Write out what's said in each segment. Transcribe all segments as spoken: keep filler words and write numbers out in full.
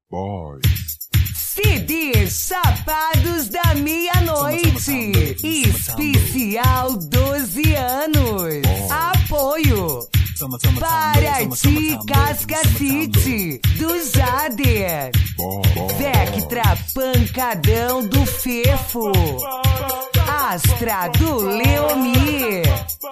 Boy. C D Chapados da Meia-Noite. Especial doze anos. Apoio. Paraty Cascacite, do Jader. Vectra Pancadão do Fefo. Astra do Leomir.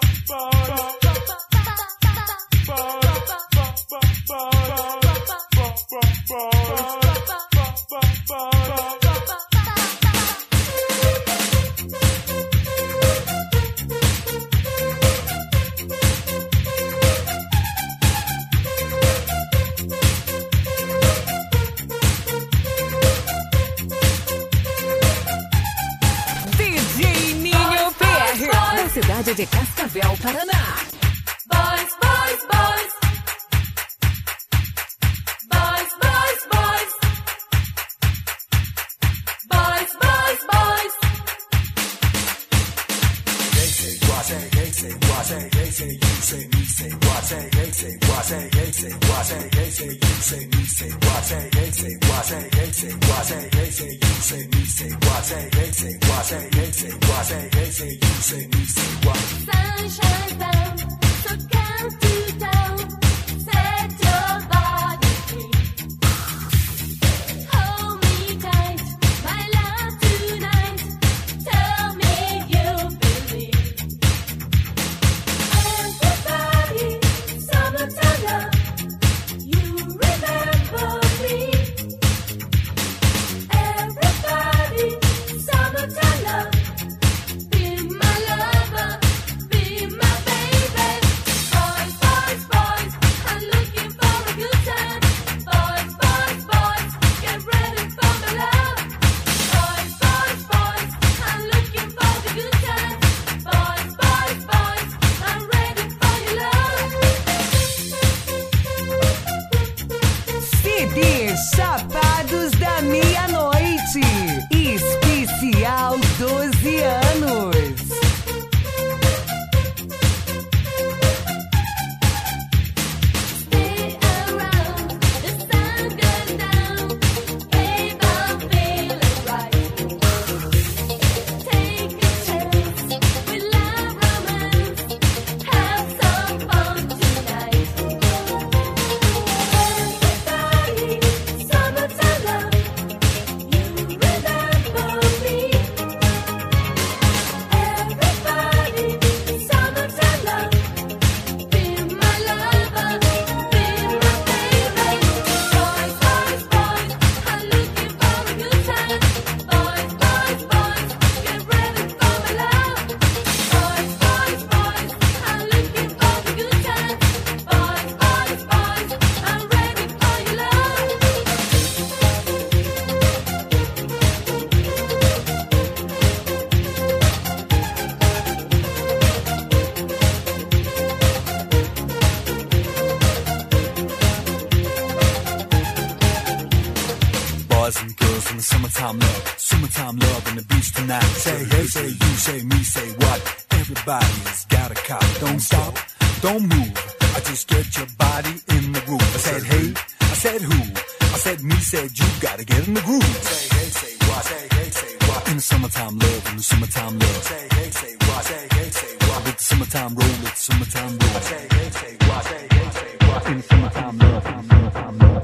Cidade de Cascavel, Paraná. Boys, boys, boys. Boys, boys, boys. Boys, boys, boys. They say what, say, they say what, say, they say you say me say what, say, they say what, say, they say what, say, they say you say me say what, say, they say what, say, they say what, say, they say you say me say what, say, they say what, say, they say what, say, they say you say me say what. Sunshine down, so count you down. Set your body free. Hold me tight, my love tonight. Tell me you believe. Everybody, summertime love. You remember me. Everybody, summertime love. Chapados da Meia-Noite. Especial doze anos. Boys and girls in the summertime love, summertime love on the beach tonight. Say, they say, you say, me say what? Everybody's got a cop. Don't stop, don't move. I just get your body in the groove. I said, hey, I said who? I said me, said you gotta get in the groove. Say, they say what? Say, they say what? In the summertime love, in the summertime love. Say, they say what? Say, they say what? With the summertime roll, with the summertime roll. Say, they say what? Say, they say what? In the summertime love, in the summertime love.